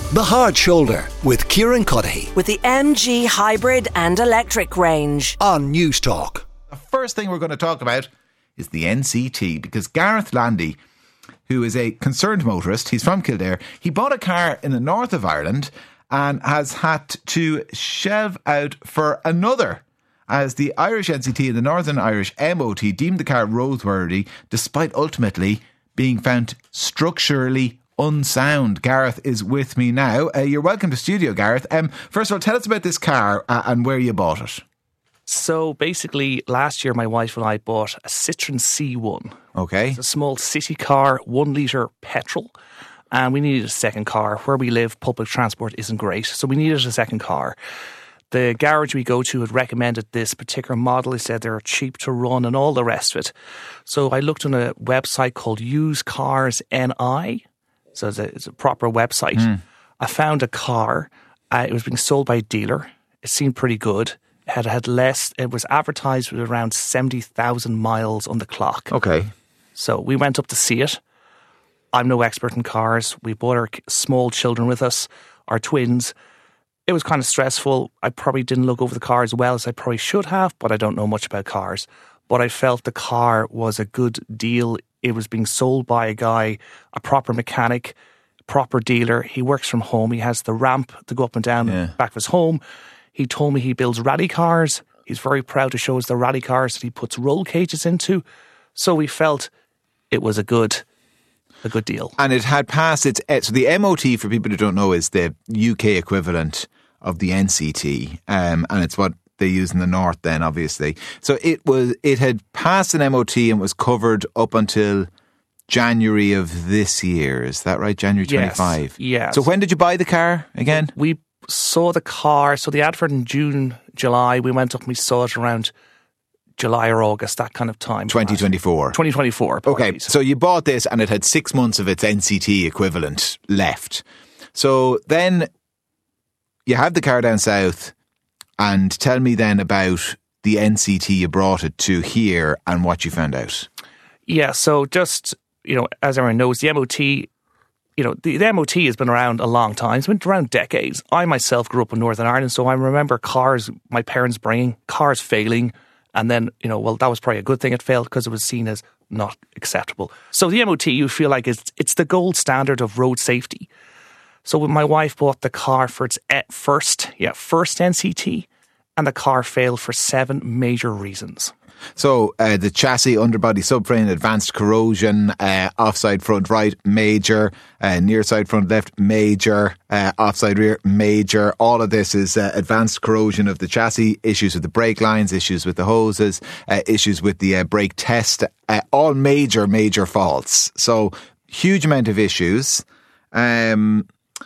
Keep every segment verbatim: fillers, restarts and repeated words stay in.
The Hard Shoulder with Kieran Cuddihy with the M G hybrid and electric range on News Talk. The first thing we're going to talk about is the N C T, because Gareth Landy, who is a concerned motorist, he's from Kildare, he bought a car in the north of Ireland and has had to shelve out for another, as the Irish N C T and the Northern Irish M O T deemed the car roadworthy despite ultimately being found structurally unsound. Gareth is with me now. Uh, you're welcome to studio, Gareth. Um, first of all, tell us about this car uh, and where you bought it. So basically, last year my wife and I bought a Citroen C one. Okay. It's a small city car, one litre petrol. And we needed a second car. Where we live, public transport isn't great, so we needed a second car. The garage we go to had recommended this particular model. They said they're cheap to run and all the rest of it. So I looked on a website called Used Cars N I. So it's a, it's a proper website. Mm. I found a car. Uh, it was being sold by a dealer. It seemed pretty good. It had had less. It was advertised with around seventy thousand miles on the clock. Okay. So we went up to see it. I'm no expert in cars. We brought our small children with us, our twins. It was kind of stressful. I probably didn't look over the car as well as I probably should have, but I don't know much about cars. But I felt the car was a good deal. It was being sold by a guy, a proper mechanic, proper dealer. He works from home. He has the ramp to go up and down yeah. back of his home. He told me he builds rally cars. He's very proud to show us the rally cars that he puts roll cages into. So we felt it was a good a good deal. And it had passed its... So the M O T, for people who don't know, is the U K equivalent of the N C T. Um, and it's what they use in the north then, obviously. So it was. It had passed an M O T and was covered up until January of this year. Is that right? January twenty-five? Yes. yes. So when did you buy the car again? We saw the car. So the advert in June, July, we went up and we saw it around July or August, that kind of time. twenty twenty-four. twenty twenty-four. Okay, so you bought this and it had six months of its N C T equivalent left. So then you have the car down south, and tell me then about the N C T you brought it to here and what you found out. Yeah, so just, you know, as everyone knows, the M O T, you know, the, the M O T has been around a long time. It's been around decades. I myself grew up in Northern Ireland, so I remember cars, my parents bringing, cars failing, and then, you know, well, that was probably a good thing it failed because it was seen as not acceptable. So the M O T, you feel like it's, it's the gold standard of road safety. So when my wife bought the car for its first, yeah, first N C T, and the car failed for seven major reasons. So uh, the chassis, underbody, subframe, advanced corrosion, uh, offside front right, major, uh, near side front left, major, uh, offside rear, major. All of this is uh, advanced corrosion of the chassis, issues with the brake lines, issues with the hoses, uh, issues with the uh, brake test, uh, all major, major faults. So huge amount of issues. Um...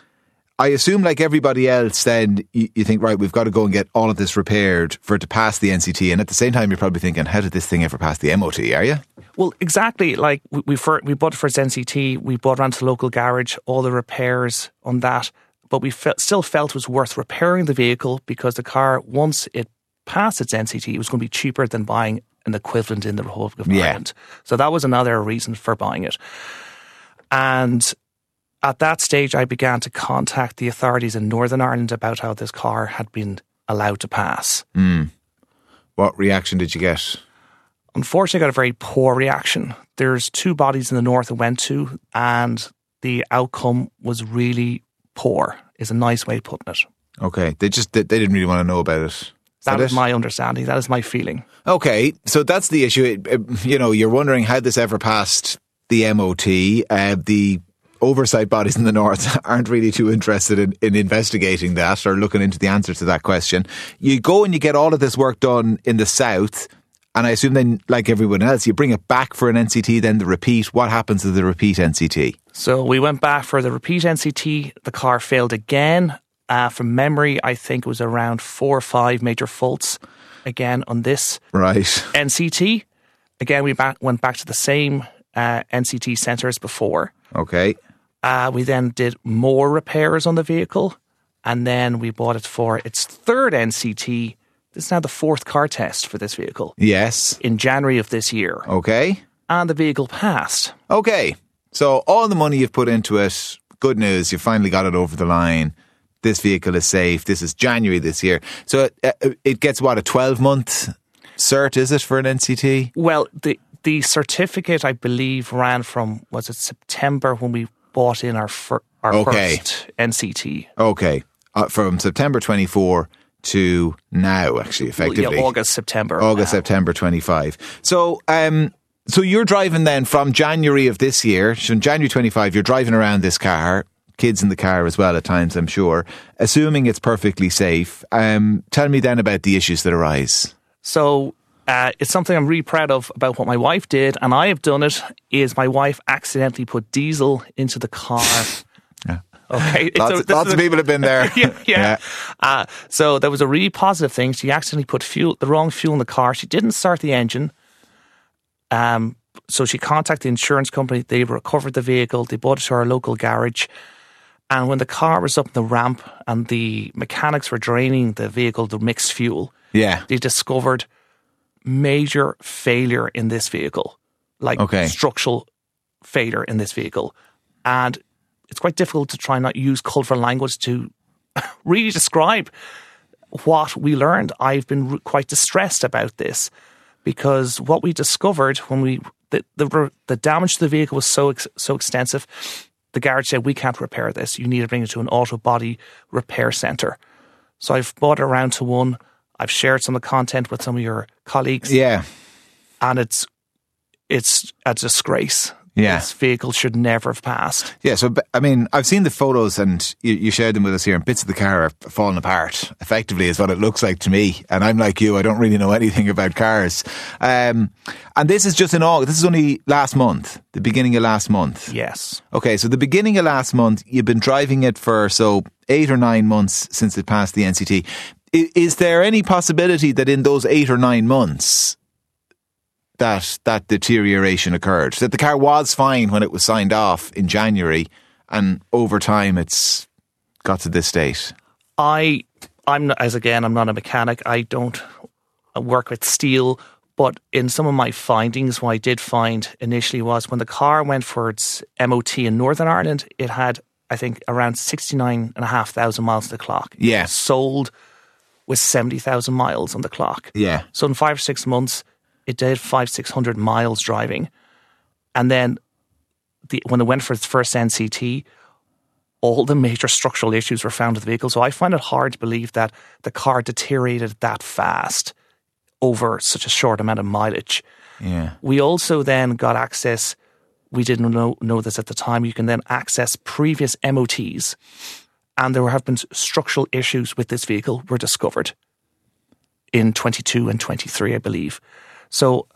I assume, like everybody else, then you, you think, right, we've got to go and get all of this repaired for it to pass the N C T. And at the same time, you're probably thinking, how did this thing ever pass the M O T, are you? Well, exactly. Like, we we, for, we bought it for its N C T, we bought it around to the local garage, all the repairs on that. But we fe- still felt it was worth repairing the vehicle because the car, once it passed its N C T, it was going to be cheaper than buying an equivalent in the Republic of yeah. Ireland. So that was another reason for buying it. And at that stage, I began to contact the authorities in Northern Ireland about how this car had been allowed to pass. Mm. What reaction did you get? Unfortunately, I got a very poor reaction. There's two bodies in the north I went to, and the outcome was really poor, is a nice way of putting it. Okay, they just they didn't really want to know about it. Is that that is it? my understanding. That is my feeling. Okay, so that's the issue. It, it, you know, you're wondering how this ever passed the M O T. Uh, the oversight bodies in the north aren't really too interested in, in investigating that or looking into the answer to that question. You go and you get all of this work done in the south, and I assume then, like everyone else, you bring it back for an N C T, then the repeat. What happens to the repeat N C T? So we went back for the repeat N C T. The car failed again. Uh, from memory, I think it was around four or five major faults again on this right. N C T. Again, we back, went back to the same uh, N C T centre as before. Okay. Uh, we then did more repairs on the vehicle, and then we bought it for its third N C T. This is now the fourth car test for this vehicle. Yes. In January of this year. Okay. And the vehicle passed. Okay. So all the money you've put into it good news, you finally got it over the line. This vehicle is safe. This is January this year. So it, it gets, what, a twelve-month cert, is it, for an N C T? Well, the the certificate, I believe, ran from, was it September when we bought in our, fir- our Okay. first N C T? Okay. Uh, from September twenty-four to now, actually, effectively. Yeah, August, September. August, now. September twenty-five. So, um, so you're driving then from January of this year, so in January twenty-five, you're driving around this car, kids in the car as well at times, I'm sure, assuming it's perfectly safe. Um, tell me then about the issues that arise. So uh, it's something I'm really proud of about what my wife did, and I have done it, is my wife accidentally put diesel into the car. Yeah. Okay. Lots, So this lots is of a- people have been there. yeah, yeah. Yeah. Uh, so there was a really positive thing. She accidentally put fuel, the wrong fuel in the car. She didn't start the engine. Um, so she contacted the insurance company. They recovered the vehicle. They brought it to our local garage. And when the car was up the ramp and the mechanics were draining the vehicle to mix fuel, Yeah. they discovered major failure in this vehicle, like Okay. structural failure in this vehicle. And it's quite difficult to try and not use colourful language to really describe what we learned. I've been r- quite distressed about this because what we discovered when we the the, the damage to the vehicle was so ex, so extensive. The garage said, we can't repair this. You need to bring it to an auto body repair centre. So I've brought it around to one. I've shared some of the content with some of your colleagues. Yeah. And it's it's a disgrace. Yeah. This vehicle should never have passed. Yeah, so, I mean, I've seen the photos and you, you shared them with us here, and bits of the car are falling apart, effectively, is what it looks like to me. And I'm like you, I don't really know anything about cars. Um, and this is just in August. This is only last month, the beginning of last month. Yes. Okay, so the beginning of last month, you've been driving it for, so, eight or nine months since it passed the N C T. Is, is there any possibility that in those eight or nine months, that that deterioration occurred, that the car was fine when it was signed off in January, and over time it's got to this state? I, I'm not, as again, I'm not a mechanic. I don't work with steel, but in some of my findings, what I did find initially was when the car went for its M O T in Northern Ireland, it had, I think, around sixty-nine and a half thousand miles on the clock. Yeah. Sold with seventy thousand miles on the clock. Yeah. So in five or six months, it did five, six hundred miles driving. And then the, when it went for its first N C T, all the major structural issues were found with the vehicle. So I find it hard to believe that the car deteriorated that fast over such a short amount of mileage. Yeah. We also then got access, we didn't know, know this at the time, you can then access previous M O Ts. And there have been structural issues with this vehicle were discovered in twenty-two and twenty-three, I believe. So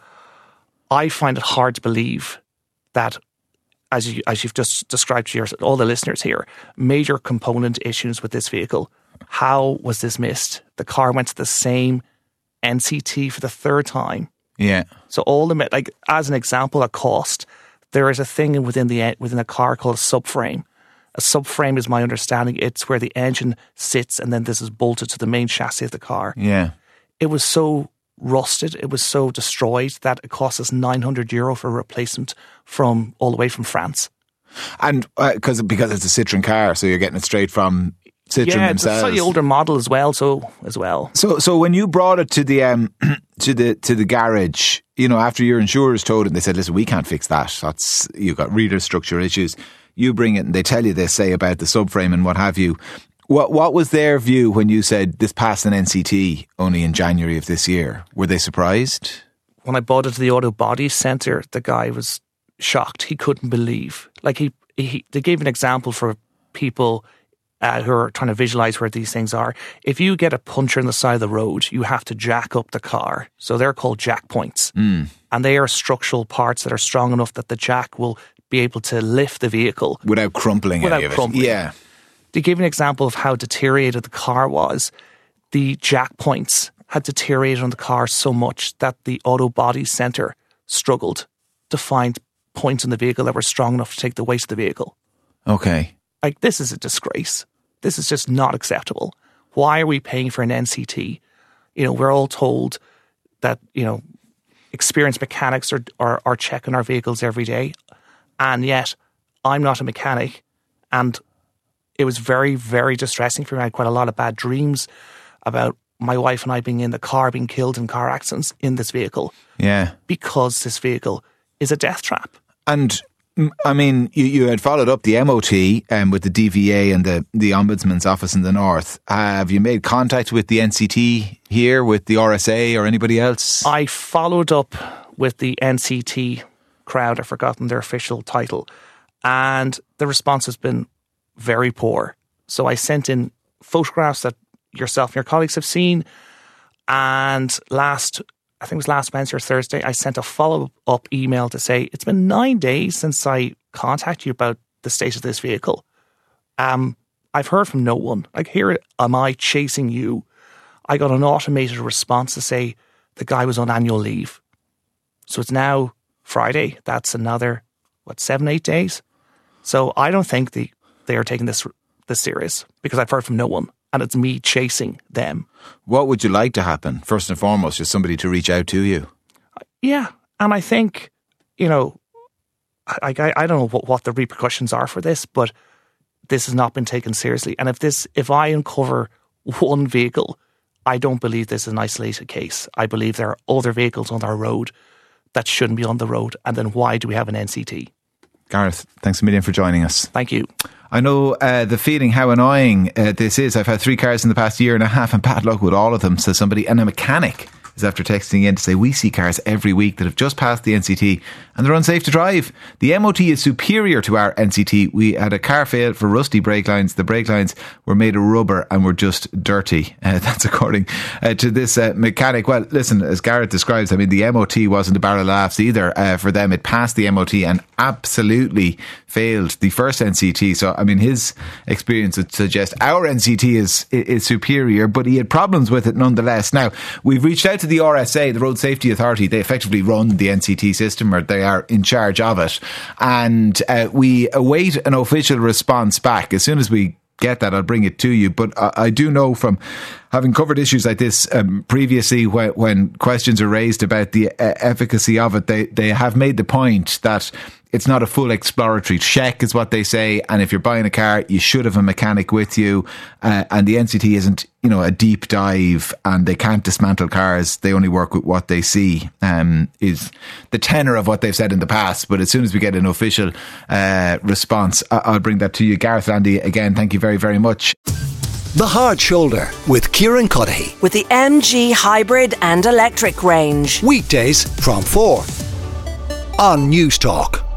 I find it hard to believe that, as you as you've just described to your, all the listeners here, major component issues with this vehicle. How was this missed? The car went to the same N C T for the third time. Yeah. So all the like as an example, a cost. There is a thing within the within a car called a subframe. A subframe is my understanding. It's where the engine sits, and then this is bolted to the main chassis of the car. Yeah. It was so rusted, it was so destroyed that it cost us nine hundred euro for a replacement from all the way from France. And because uh, because it's a Citroen car, so you're getting it straight from Citroen yeah, it's a themselves. slightly older model as well. So as well. So, so when you brought it to the um to the to the garage, you know, after your insurers told it, they said, "Listen, we can't fix that. That's you've got reader structure issues." You bring it, and they tell you this, say about the subframe and what have you. What what was their view when you said this passed an N C T only in January of this year? Were they surprised? When I bought it to the auto body centre, the guy was shocked. He couldn't believe. Like he, he they gave an example for people uh, who are trying to visualise where these things are. If you get a puncture in the side of the road, you have to jack up the car. So they're called jack points. Mm. And they are structural parts that are strong enough that the jack will be able to lift the vehicle. Without crumpling Without any of it. crumpling. Yeah. To give an example of how deteriorated the car was, the jack points had deteriorated on the car so much that the auto body centre struggled to find points in the vehicle that were strong enough to take the weight of the vehicle. Okay. Like, this is a disgrace. This is just not acceptable. Why are we paying for an N C T? You know, we're all told that, you know, experienced mechanics are, are, are checking our vehicles every day. And yet, I'm not a mechanic. And it was very, very distressing for me. I had quite a lot of bad dreams about my wife and I being in the car, being killed in car accidents in this vehicle. Yeah. Because this vehicle is a death trap. And I mean, you, you had followed up the M O T um, with the D V A and the, the Ombudsman's office in the north. Have you made contact with the N C T here, with the R S A or anybody else? I followed up with the N C T crowd. I've forgotten their official title. And the response has been very poor. So I sent in photographs that yourself and your colleagues have seen. And last, I think it was last Wednesday or Thursday, I sent a follow-up email to say, it's been nine days since I contacted you about the state of this vehicle. Um, I've heard from no one. Like, here am I chasing you. I got an automated response to say the guy was on annual leave. So it's now Friday. That's another, what, seven, eight days? So I don't think the they are taking this this serious, because I've heard from no one, and it's me chasing them. What would you like to happen? First and foremost, just somebody to reach out to you. Yeah, and I think, you know, I, I, I don't know what, what the repercussions are for this, but this has not been taken seriously. And if this, if I uncover one vehicle, I don't believe this is an isolated case. I believe there are other vehicles on our road that shouldn't be on the road. And then why do we have an N C T? Gareth, thanks a million for joining us. Thank you. I know uh, the feeling, how annoying uh, this is. I've had three cars in the past year and a half and bad luck with all of them, says somebody. And a mechanic is after texting in to say, we see cars every week that have just passed the N C T and they're unsafe to drive. The M O T is superior to our N C T. We had a car fail for rusty brake lines. The brake lines were made of rubber and were just dirty. Uh, that's according uh, to this uh, mechanic. Well, listen, as Gareth describes, I mean, the M O T wasn't a barrel of laughs either uh, for them. It passed the M O T and absolutely failed the first N C T. So, I mean, his experience would suggest our N C T is is superior, but he had problems with it nonetheless. Now, we've reached out to the R S A, the Road Safety Authority. They effectively run the N C T system, or they are in charge of it. And uh, we await an official response back. As soon as we get that, I'll bring it to you. But I, I do know from having covered issues like this um, previously, when, when questions are raised about the uh, efficacy of it, they, they have made the point that it's not a full exploratory check, is what they say. And if you're buying a car, you should have a mechanic with you. Uh, and the N C T isn't, you know, a deep dive, and they can't dismantle cars. They only work with what they see, um, is the tenor of what they've said in the past. But as soon as we get an official uh, response, I- I'll bring that to you. Gareth Landy, again, thank you very, very much. The Hard Shoulder with Kieran Cuddihy. With the M G hybrid and electric range. Weekdays from four on News Talk.